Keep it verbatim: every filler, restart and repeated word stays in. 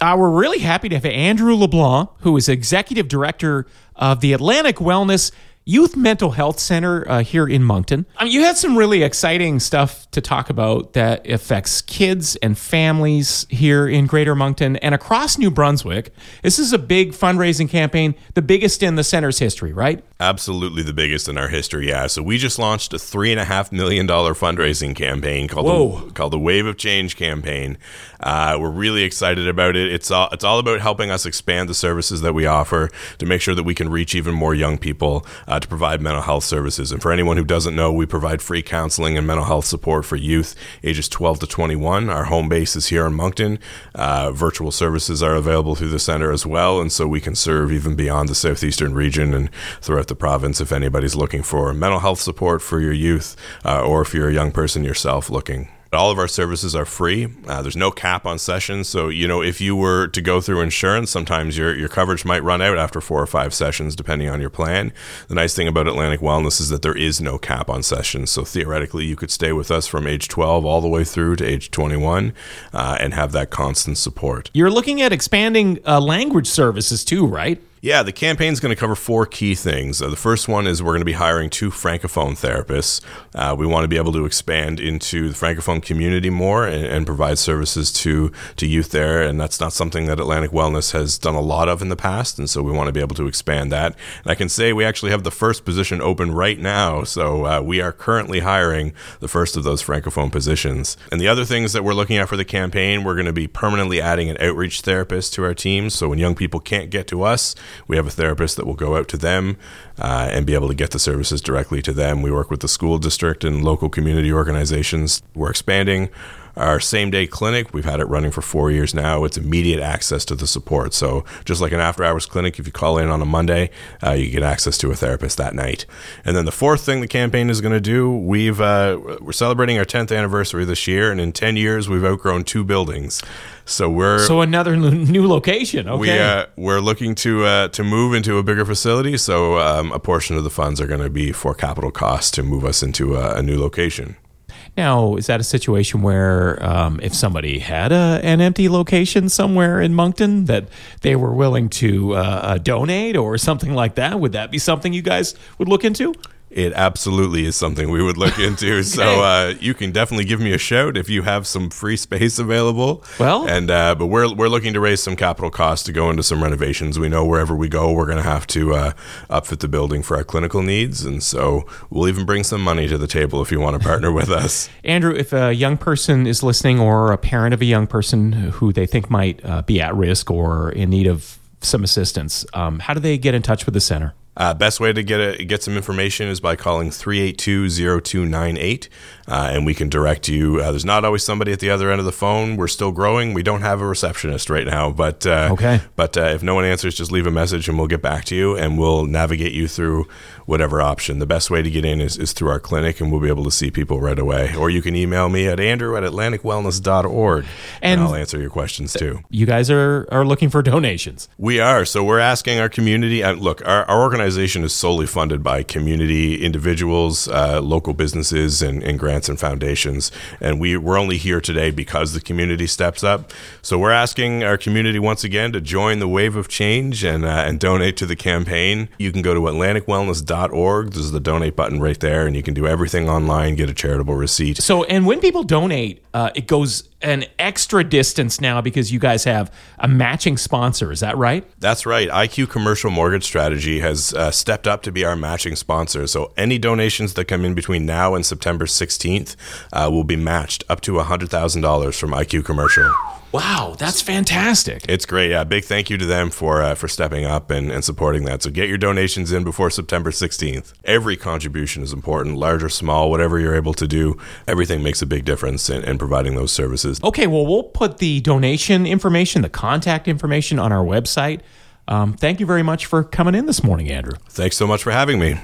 Uh, we're really happy to have Andrew LeBlanc, who is Executive Director of the Atlantic Wellness Youth Mental Health Center uh, here in Moncton. I mean, you had some really exciting stuff to talk about that affects kids and families here in Greater Moncton and across New Brunswick. This is a big fundraising campaign, the biggest in the center's history, right? Absolutely the biggest in our history, yeah. So we just launched a three and a half million dollar fundraising campaign called the, called the Wave of Change campaign. Uh, we're really excited about it. It's all it's all about helping us expand the services that we offer to make sure that we can reach even more young people uh, to provide mental health services. And for anyone who doesn't know, we provide free counseling and mental health support for youth ages twelve to twenty-one. Our home base is here in Moncton. Uh, virtual services are available through the center as well, and so we can serve even beyond the southeastern region and throughout the province if anybody's looking for mental health support for your youth, uh, or if you're a young person yourself looking. All of our services are free. Uh, there's no cap on sessions. So, you know, if you were to go through insurance, sometimes your, your coverage might run out after four or five sessions, depending on your plan. The nice thing about Atlantic Wellness is that there is no cap on sessions. So theoretically, you could stay with us from age twelve all the way through to age twenty-one uh, and have that constant support. You're looking at expanding uh, language services too, right? Yeah, the campaign's going to cover four key things. Uh, the first one is we're going to be hiring two Francophone therapists. Uh, we want to be able to expand into the Francophone community more and, and provide services to, to youth there, and that's not something that Atlantic Wellness has done a lot of in the past, and so we want to be able to expand that. And I can say we actually have the first position open right now, so uh, we are currently hiring the first of those Francophone positions. And the other things that we're looking at for the campaign, we're going to be permanently adding an outreach therapist to our team, so when young people can't get to us, we have a therapist that will go out to them uh, and be able to get the services directly to them. We work with the school district and local community organizations. We're expanding our same-day clinic. We've had it running for four years now. It's immediate access to the support. So just like an after-hours clinic, if you call in on a Monday, uh, you get access to a therapist that night. And then the fourth thing the campaign is going to do, we've uh, we're celebrating our tenth anniversary this year, and in ten years, we've outgrown two buildings. So we're so another new location. Okay, we uh, we're looking to uh, to move into a bigger facility. So um, a portion of the funds are going to be for capital costs to move us into a, a new location. Now, is that a situation where um, if somebody had a, an empty location somewhere in Moncton that they were willing to uh, donate or something like that, would that be something you guys would look into? It absolutely is something we would look into. Okay. So uh, you can definitely give me a shout if you have some free space available. Well, and uh, but we're we're looking to raise some capital costs to go into some renovations. We know wherever we go, we're going to have to uh, upfit the building for our clinical needs, and so we'll even bring some money to the table if you want to partner with us. Andrew, if a young person is listening or a parent of a young person who they think might uh, be at risk or in need of some assistance, um, how do they get in touch with the center? Uh, best way to get a, get some information is by calling three eight two, zero two nine eight, uh, and we can direct you. Uh, there's not always somebody at the other end of the phone. We're still growing. We don't have a receptionist right now, but uh, okay. But uh, if no one answers, just leave a message and we'll get back to you, and we'll navigate you through whatever option. The best way to get in is, is through our clinic, and we'll be able to see people right away. Or you can email me at andrew at atlantic wellness dot org, and, and I'll answer your questions too. You guys are, are looking for donations. We are. So we're asking our community. Uh, look, our, our organization Organization is solely funded by community individuals, uh, local businesses, and, and grants and foundations. And we, we're only here today because the community steps up. So we're asking our community once again to join the Wave of Change and, uh, and donate to the campaign. You can go to atlantic wellness dot org. There's the donate button right there, and you can do everything online, get a charitable receipt. So, and when people donate, uh, it goes an extra distance now because you guys have a matching sponsor. Is that right? That's right. I Q Commercial Mortgage Strategy has uh, stepped up to be our matching sponsor. So any donations that come in between now and September sixteenth uh, will be matched up to one hundred thousand dollars from I Q Commercial. Wow, that's fantastic. It's great. Yeah, big thank you to them for uh, for stepping up and, and supporting that. So get your donations in before September sixteenth. Every contribution is important, large or small, whatever you're able to do. Everything makes a big difference in, in providing those services. Okay, well, we'll put the donation information, the contact information on our website. Um, thank you very much for coming in this morning, Andrew. Thanks so much for having me.